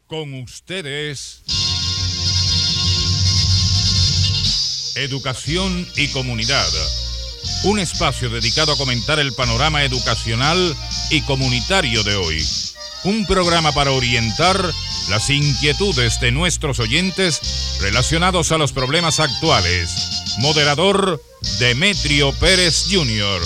Con ustedes, Educación y Comunidad, un espacio dedicado a comentar el panorama educacional y comunitario de hoy. Un programa para orientar las inquietudes de nuestros oyentes relacionados a los problemas actuales. Moderador, Demetrio Pérez Jr.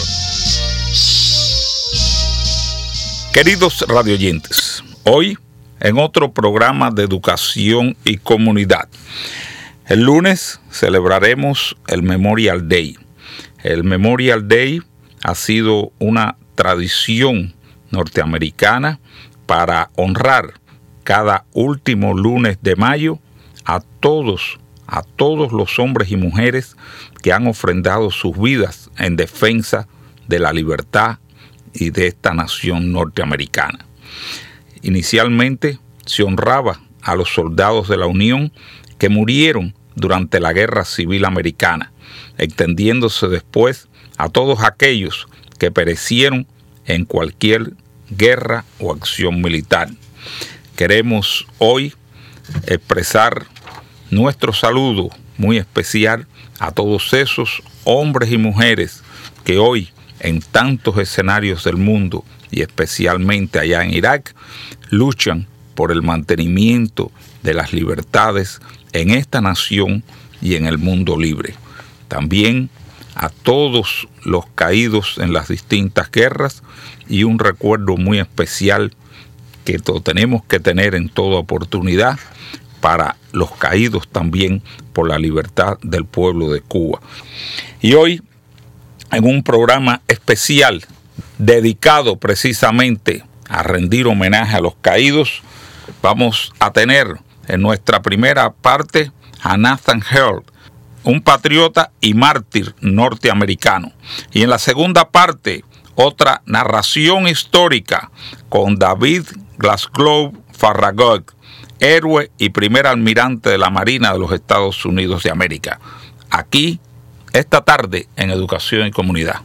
Queridos radioyentes, hoy en otro programa de educación y comunidad. El lunes celebraremos el Memorial Day. El Memorial Day ha sido una tradición norteamericana para honrar cada último lunes de mayo a todos los hombres y mujeres que han ofrendado sus vidas en defensa de la libertad y de esta nación norteamericana. Inicialmente se honraba a los soldados de la Unión que murieron durante la Guerra Civil Americana, extendiéndose después a todos aquellos que perecieron en cualquier guerra o acción militar. Queremos hoy expresar nuestro saludo muy especial a todos esos hombres y mujeres que hoy en tantos escenarios del mundo y especialmente allá en Irak luchan por el mantenimiento de las libertades en esta nación y en el mundo libre. También a todos los caídos en las distintas guerras y un recuerdo muy especial que tenemos que tener en toda oportunidad para los caídos también por la libertad del pueblo de Cuba. Y hoy, en un programa especial dedicado precisamente a rendir homenaje a los caídos, vamos a tener en nuestra primera parte a Nathan Hale, un patriota y mártir norteamericano. Y en la segunda parte, otra narración histórica con David Glasgow Farragut, héroe y primer almirante de la Marina de los Estados Unidos de América. Aquí, esta tarde, en Educación y Comunidad.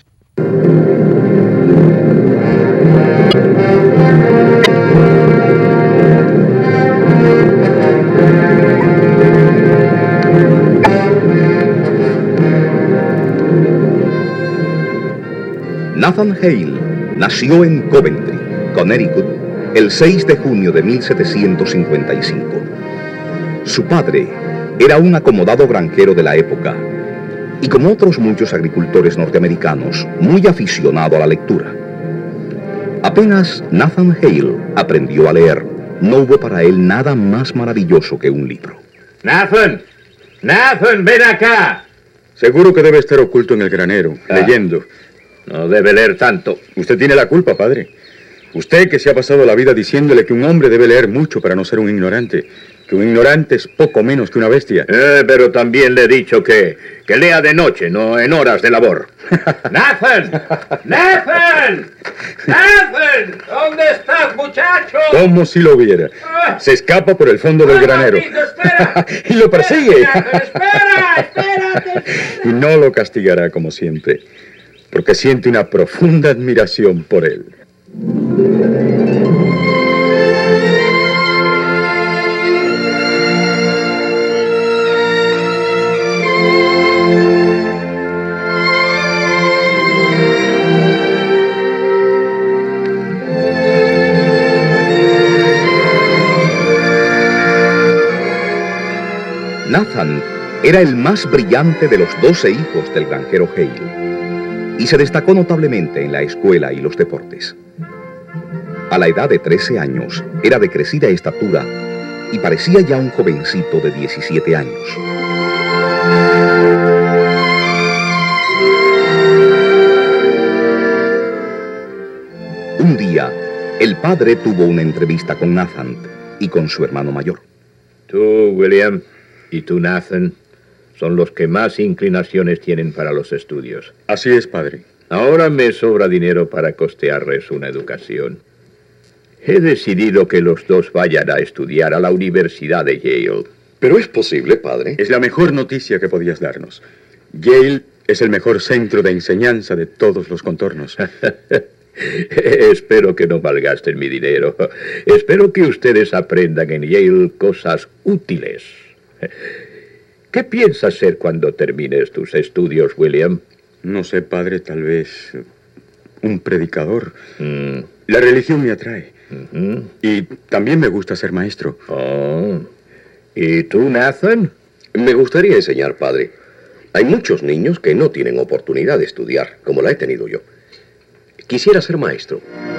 Nathan Hale nació en Coventry, Connecticut, el 6 de junio de 1755. Su padre era un acomodado granjero de la época y, como otros muchos agricultores norteamericanos, muy aficionado a la lectura. Apenas Nathan Hale aprendió a leer, no hubo para él nada más maravilloso que un libro. ¡Nathan! ¡Nathan, ven acá! Seguro que debe estar oculto en el granero, leyendo. No debe leer tanto. Usted tiene la culpa, padre. Usted que se ha pasado la vida diciéndole que un hombre debe leer mucho para no ser un ignorante. Que un ignorante es poco menos que una bestia. Pero también le he dicho que lea de noche, no en horas de labor. ¡Nathan! ¡Nathan! ¡Nathan! ¿Dónde estás, muchacho? Como si lo viera. Se escapa por el fondo del granero. Espera. Y lo persigue. Espérate. Y no lo castigará como siempre, porque siente una profunda admiración por él. Nathan era el más brillante de los 12 hijos del granjero Hale y se destacó notablemente en la escuela y los deportes. A la edad de 13 años era de crecida estatura y parecía ya un jovencito de 17 años. Un día, el padre tuvo una entrevista con Nathan y con su hermano mayor. Tú, William, y tú, Nathan, son los que más inclinaciones tienen para los estudios. Así es, padre. Ahora me sobra dinero para costearles una educación. He decidido que los dos vayan a estudiar a la Universidad de Yale. Pero es posible, padre. Es la mejor noticia que podías darnos. Yale es el mejor centro de enseñanza de todos los contornos. Espero que no malgasten mi dinero. Espero que ustedes aprendan en Yale cosas útiles. ¿Qué piensas ser cuando termines tus estudios, William? No sé, padre, tal vez un predicador. La religión me atrae. Y también me gusta ser maestro. Oh. ¿Y tú, Nathan? Me gustaría enseñar, padre. Hay muchos niños que no tienen oportunidad de estudiar, como la he tenido yo. Quisiera ser maestro.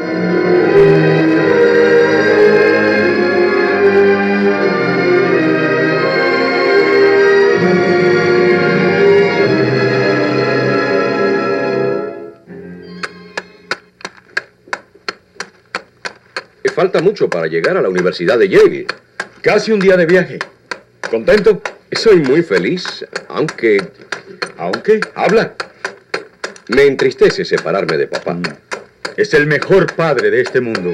Falta mucho para llegar a la Universidad de Yale. Casi un día de viaje. ¿Contento? Soy muy feliz, aunque... ¿Aunque? Habla. Me entristece separarme de papá. Es el mejor padre de este mundo.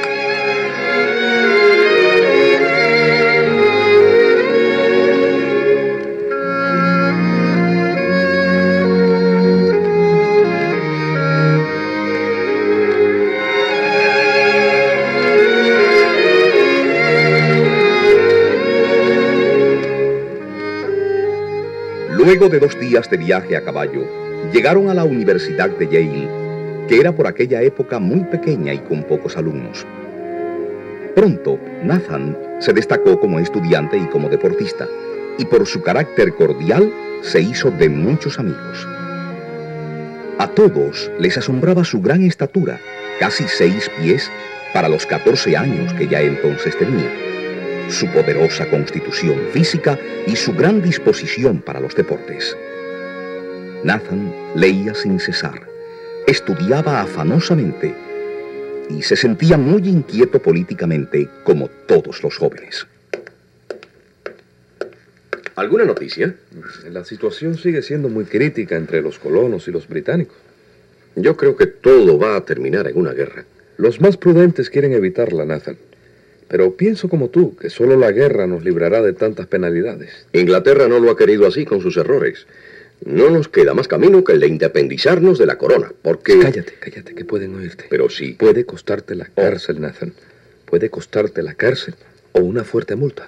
Luego de 2 días de viaje a caballo, llegaron a la Universidad de Yale, que era por aquella época muy pequeña y con pocos alumnos. Pronto, Nathan se destacó como estudiante y como deportista, y por su carácter cordial se hizo de muchos amigos. A todos les asombraba su gran estatura, casi 6 pies, para los 14 años que ya entonces tenía, su poderosa constitución física y su gran disposición para los deportes. Nathan leía sin cesar, estudiaba afanosamente y se sentía muy inquieto políticamente, como todos los jóvenes. ¿Alguna noticia? La situación sigue siendo muy crítica entre los colonos y los británicos. Yo creo que todo va a terminar en una guerra. Los más prudentes quieren evitarla, Nathan. Pero pienso como tú, que solo la guerra nos librará de tantas penalidades. Inglaterra no lo ha querido así con sus errores. No nos queda más camino que el de independizarnos de la corona, porque... Cállate, que pueden oírte. Pero sí. Puede costarte la cárcel, Nathan. Puede costarte la cárcel o una fuerte multa.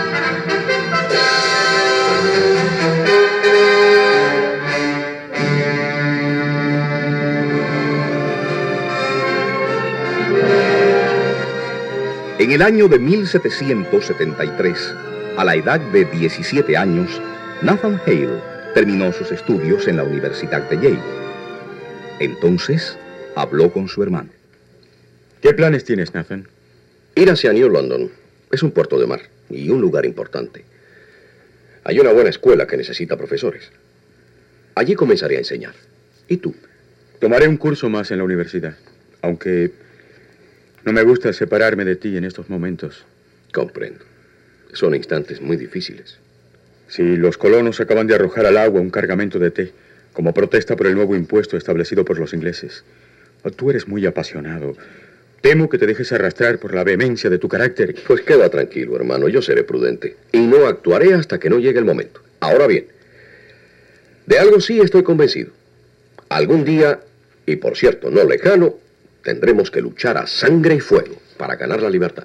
En el año de 1773, a la edad de 17 años, Nathan Hale terminó sus estudios en la Universidad de Yale. Entonces, habló con su hermano. ¿Qué planes tienes, Nathan? Ir hacia New London. Es un puerto de mar y un lugar importante. Hay una buena escuela que necesita profesores. Allí comenzaré a enseñar. ¿Y tú? Tomaré un curso más en la universidad, aunque no me gusta separarme de ti en estos momentos. Comprendo. Son instantes muy difíciles. Si los colonos acaban de arrojar al agua un cargamento de té, como protesta por el nuevo impuesto establecido por los ingleses. Tú eres muy apasionado. Temo que te dejes arrastrar por la vehemencia de tu carácter. Pues queda tranquilo, hermano. Yo seré prudente. Y no actuaré hasta que no llegue el momento. Ahora bien, de algo sí estoy convencido. Algún día, y por cierto, no lejano, tendremos que luchar a sangre y fuego para ganar la libertad.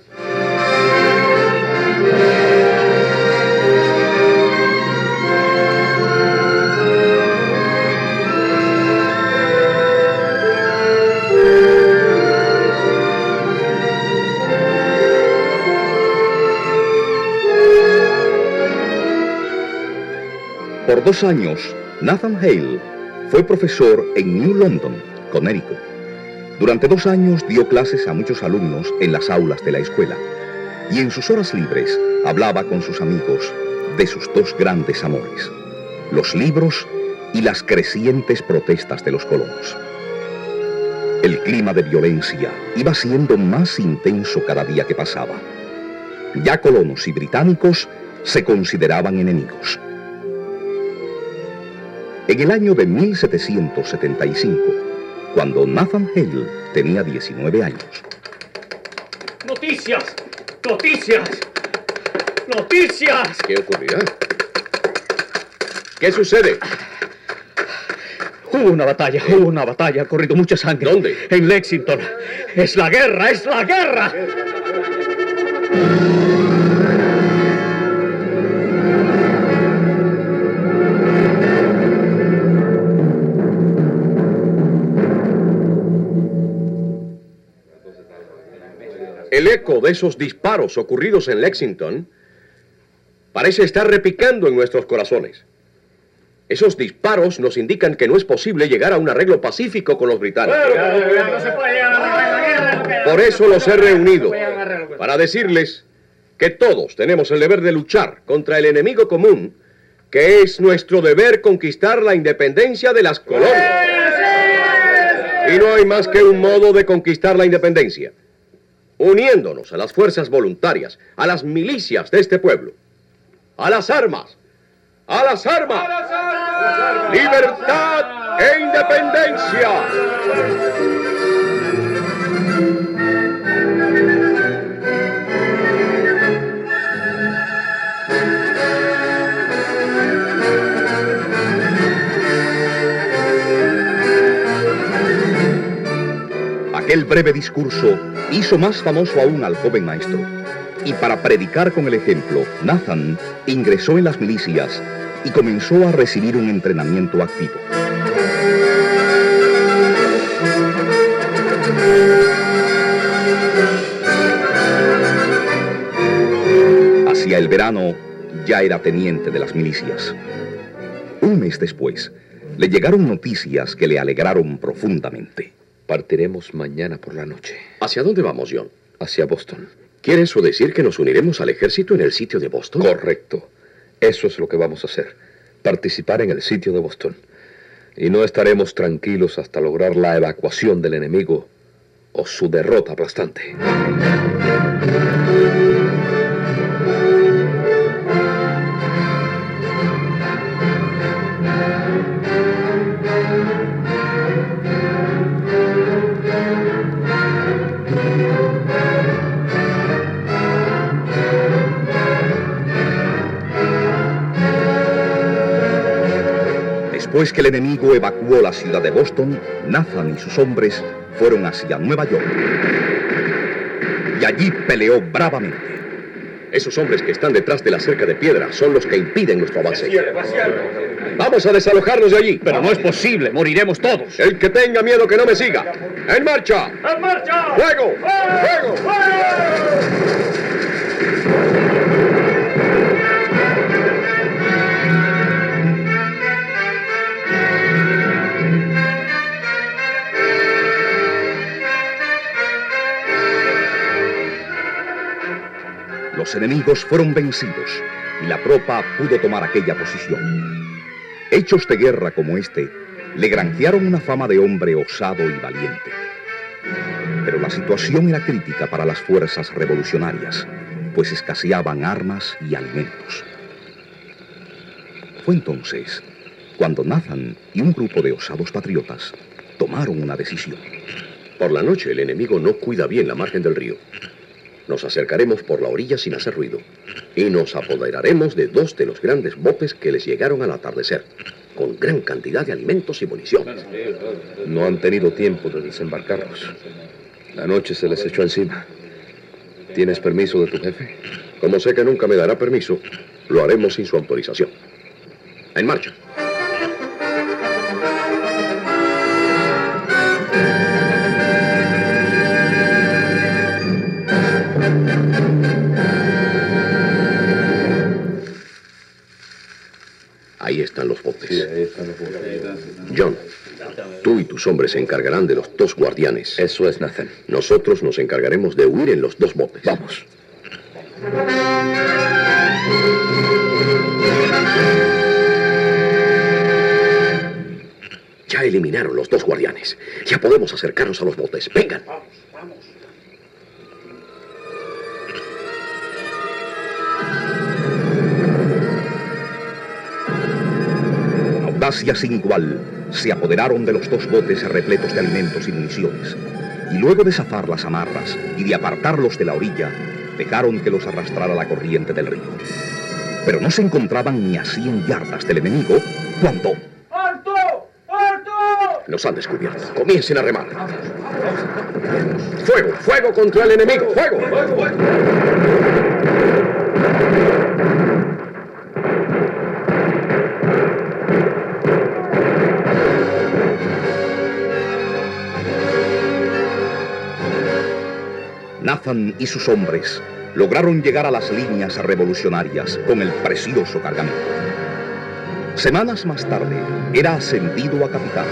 Por 2 años, Nathan Hale fue profesor en New London, Connecticut. Durante 2 años dio clases a muchos alumnos en las aulas de la escuela, y en sus horas libres hablaba con sus amigos de sus 2 grandes amores, los libros y las crecientes protestas de los colonos. El clima de violencia iba siendo más intenso cada día que pasaba. Ya colonos y británicos se consideraban enemigos. En el año de 1775, cuando Nathan Hale tenía 19 años. ¡Noticias! ¡Noticias! ¡Noticias! ¿Qué ocurrirá? ¿Qué sucede? Hubo una batalla, ha corrido mucha sangre. ¿Dónde? En Lexington. ¡Es la guerra, es la guerra! El eco de esos disparos ocurridos en Lexington parece estar repicando en nuestros corazones. Esos disparos nos indican que no es posible llegar a un arreglo pacífico con los británicos. Por eso los he reunido, para decirles que todos tenemos el deber de luchar contra el enemigo común, que es nuestro deber conquistar la independencia de las colonias. Y no hay más que un modo de conquistar la independencia: uniéndonos a las fuerzas voluntarias, a las milicias de este pueblo. ¡A las armas! ¡A las armas! ¡Libertad e independencia! Aquel breve discurso hizo más famoso aún al joven maestro. Y para predicar con el ejemplo, Nathan ingresó en las milicias y comenzó a recibir un entrenamiento activo. Hacia el verano ya era teniente de las milicias. Un mes después, le llegaron noticias que le alegraron profundamente. Partiremos mañana por la noche. ¿Hacia dónde vamos, John? Hacia Boston. ¿Quiere eso decir que nos uniremos al ejército en el sitio de Boston? Correcto. Eso es lo que vamos a hacer. Participar en el sitio de Boston. Y no estaremos tranquilos hasta lograr la evacuación del enemigo o su derrota aplastante. Después que el enemigo evacuó la ciudad de Boston, Nathan y sus hombres fueron hacia Nueva York. Y allí peleó bravamente. Esos hombres que están detrás de la cerca de piedra son los que impiden nuestro avance. Vamos a desalojarnos de allí. Pero no es posible, moriremos todos. El que tenga miedo que no me siga. ¡En marcha! ¡En marcha! ¡Fuego! ¡Fuego! Los enemigos fueron vencidos y la tropa pudo tomar aquella posición. Hechos de guerra como este le granjearon una fama de hombre osado y valiente. Pero la situación era crítica para las fuerzas revolucionarias, pues escaseaban armas y alimentos. Fue entonces cuando Nathan y un grupo de osados patriotas tomaron una decisión. Por la noche el enemigo no cuida bien la margen del río. Nos acercaremos por la orilla sin hacer ruido y nos apoderaremos de dos de los grandes botes que les llegaron al atardecer, con gran cantidad de alimentos y municiones. No han tenido tiempo de desembarcarlos. La noche se les echó encima. ¿Tienes permiso de tu jefe? Como sé que nunca me dará permiso, lo haremos sin su autorización. En marcha. Ahí están los botes. Sí, ahí están los botes. John, tú y tus hombres se encargarán de los dos guardianes. Eso es, Nathan. Nosotros nos encargaremos de huir en los dos botes. Vamos. Ya eliminaron los dos guardianes. Ya podemos acercarnos a los botes. Vengan. Vamos, vamos. Audacia sin igual, se apoderaron de los dos botes repletos de alimentos y municiones, y luego de zafar las amarras y de apartarlos de la orilla, dejaron que los arrastrara la corriente del río. Pero no se encontraban ni a 100 yardas del enemigo cuando... ¡Alto! ¡Alto! Nos han descubierto. Comiencen a remar. ¡Fuego! ¡Fuego contra el enemigo! ¡Fuego! Nathan y sus hombres lograron llegar a las líneas revolucionarias con el precioso cargamento. Semanas más tarde, era ascendido a capitán.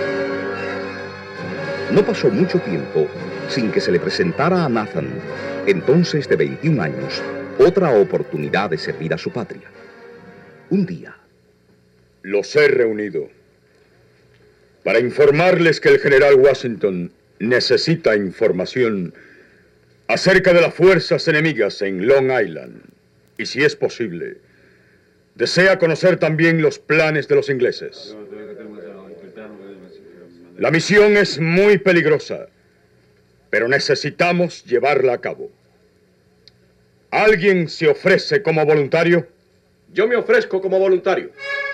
No pasó mucho tiempo sin que se le presentara a Nathan, entonces de 21 años, otra oportunidad de servir a su patria. Un día. Los he reunido para informarles que el general Washington necesita información acerca de las fuerzas enemigas en Long Island y, si es posible, desea conocer también los planes de los ingleses. La misión es muy peligrosa, pero necesitamos llevarla a cabo. ¿Alguien se ofrece como voluntario? Yo me ofrezco como voluntario.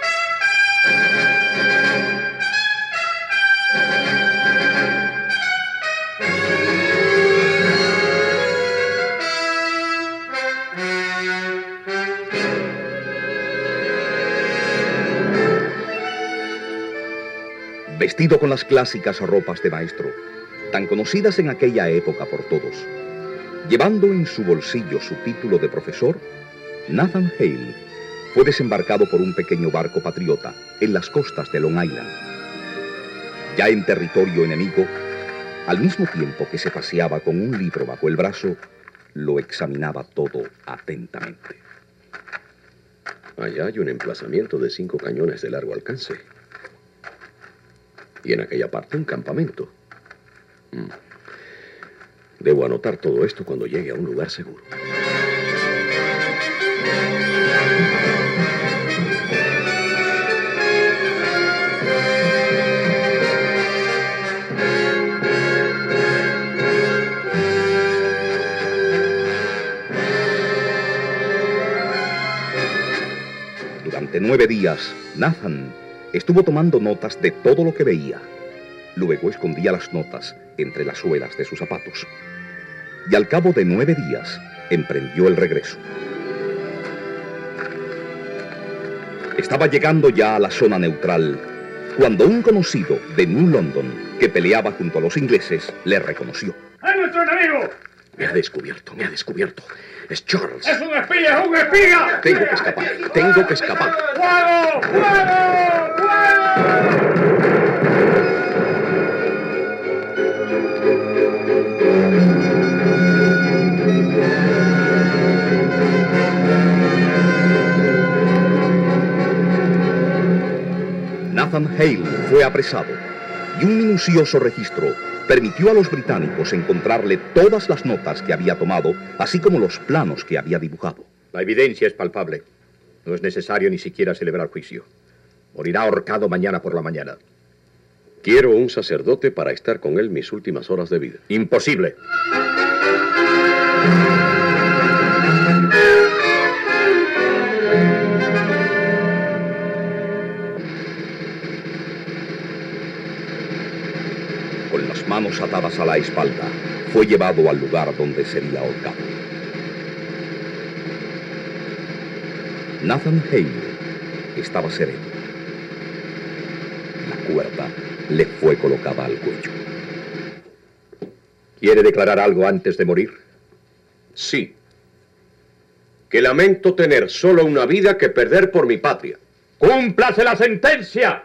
Vestido con las clásicas ropas de maestro, tan conocidas en aquella época por todos, llevando en su bolsillo su título de profesor, Nathan Hale fue desembarcado por un pequeño barco patriota en las costas de Long Island. Ya en territorio enemigo, al mismo tiempo que se paseaba con un libro bajo el brazo, lo examinaba todo atentamente. Allá hay un emplazamiento de 5 cañones de largo alcance. Y en aquella parte un campamento. Debo anotar todo esto cuando llegue a un lugar seguro. Durante 9 días, Nathan estuvo tomando notas de todo lo que veía. Luego escondía las notas entre las suelas de sus zapatos. Y al cabo de 9 días, emprendió el regreso. Estaba llegando ya a la zona neutral, cuando un conocido de New London, que peleaba junto a los ingleses, le reconoció. ¡Es nuestro enemigo! Me ha descubierto, me ha descubierto. Es Charles. ¡Es un espía, es un espía! Tengo que escapar, tengo que escapar. ¡Fuego! ¡Fuego! ¡Fuego! Nathan Hale fue apresado y un minucioso registro permitió a los británicos encontrarle todas las notas que había tomado, así como los planos que había dibujado. La evidencia es palpable. No es necesario ni siquiera celebrar juicio. Morirá ahorcado mañana por la mañana. Quiero un sacerdote para estar con él mis últimas horas de vida. Imposible. Con las manos atadas a la espalda, fue llevado al lugar donde sería ahorcado. Nathan Hale estaba sereno. La cuerda le fue colocada al cuello. ¿Quiere declarar algo antes de morir? Sí. Que lamento tener solo una vida que perder por mi patria. ¡Cúmplase la sentencia!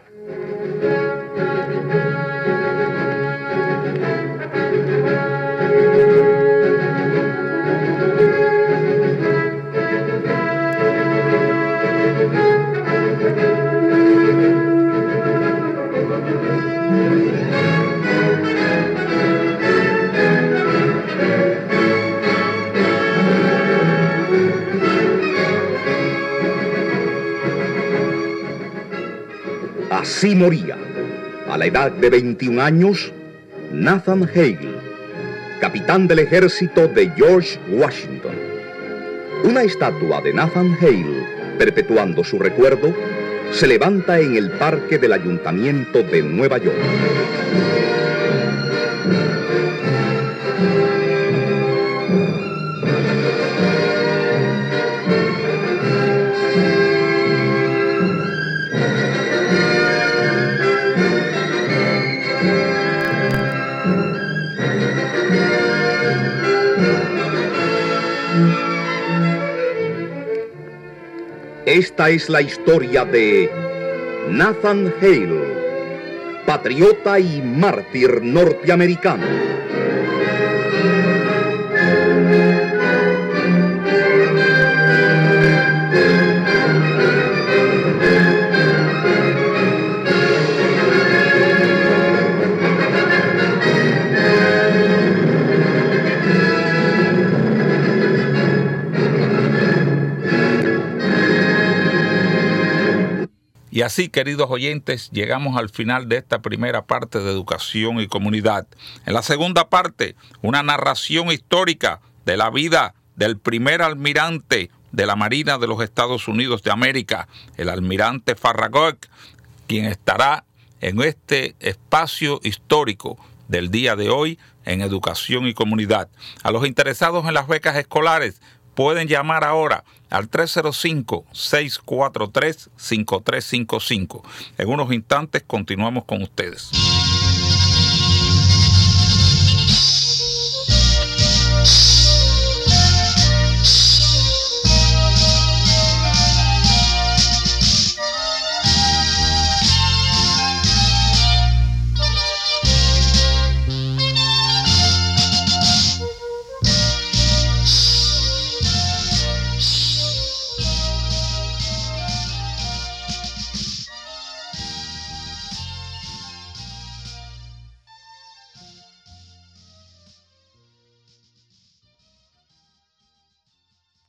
Así moría, a la edad de 21 años, Nathan Hale, capitán del ejército de George Washington. Una estatua de Nathan Hale, perpetuando su recuerdo, se levanta en el parque del Ayuntamiento de Nueva York. Esta es la historia de Nathan Hale, patriota y mártir norteamericano. Y así, queridos oyentes, llegamos al final de esta primera parte de Educación y Comunidad. En la segunda parte, una narración histórica de la vida del primer almirante de la Marina de los Estados Unidos de América, el almirante Farragut, quien estará en este espacio histórico del día de hoy en Educación y Comunidad. A los interesados en las becas escolares, pueden llamar ahora al 305-643-5355. En unos instantes continuamos con ustedes.